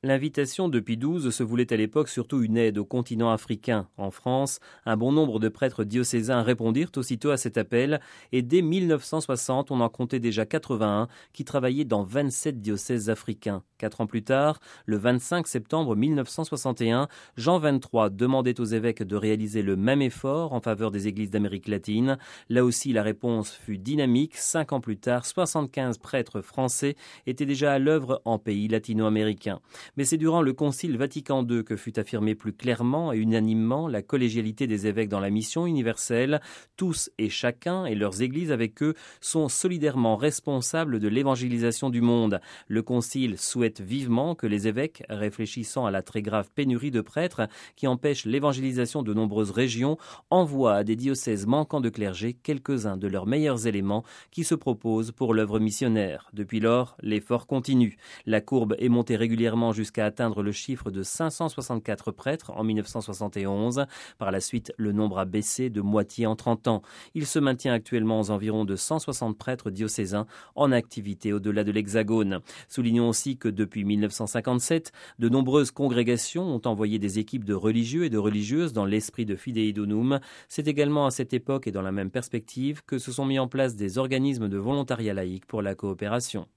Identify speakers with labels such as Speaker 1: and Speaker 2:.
Speaker 1: L'invitation de Pie XII se voulait à l'époque surtout une aide au continent africain. En France, un bon nombre de prêtres diocésains répondirent aussitôt à cet appel et dès 1960, on en comptait déjà 81 qui travaillaient dans 27 diocèses africains. 4 ans plus tard, le 25 septembre 1961, Jean XXIII demandait aux évêques de réaliser le même effort en faveur des églises d'Amérique latine. Là aussi, la réponse fut dynamique. 5 ans plus tard, 75 prêtres français étaient déjà à l'œuvre en pays latino-américains. Mais c'est durant le Concile Vatican II que fut affirmée plus clairement et unanimement la collégialité des évêques dans la mission universelle. Tous et chacun, et leurs églises avec eux, sont solidairement responsables de l'évangélisation du monde. Le Concile souhaite vivement que les évêques, réfléchissant à la très grave pénurie de prêtres qui empêche l'évangélisation de nombreuses régions, envoient à des diocèses manquant de clergé quelques-uns de leurs meilleurs éléments qui se proposent pour l'œuvre missionnaire. Depuis lors, l'effort continue. La courbe est montée régulièrement jusqu'à atteindre le chiffre de 564 prêtres en 1971. Par la suite, le nombre a baissé de moitié en 30 ans. Il se maintient actuellement aux environs de 160 prêtres diocésains en activité au-delà de l'Hexagone. Soulignons aussi que depuis 1957, de nombreuses congrégations ont envoyé des équipes de religieux et de religieuses dans l'esprit de Fidei Donum. C'est également à cette époque et dans la même perspective que se sont mis en place des organismes de volontariat laïque pour la coopération.